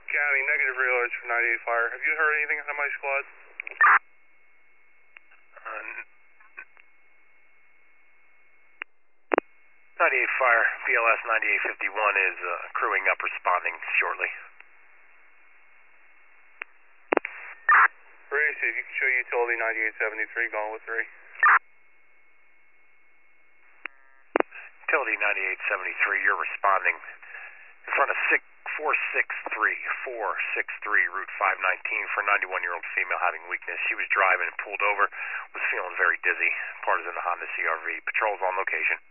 County, negative reloads for 98 Fire. Have you heard anything out of my squad? 98 Fire, BLS 9851 is crewing up, responding shortly. Gracie, if you can show utility 9873, going with 3. Utility 9873, you're responding in front of 463 Route 519 for a 91-year-old female having weakness. She was driving and pulled over, was feeling very dizzy. Part is in the Honda CRV. Patrol's on location.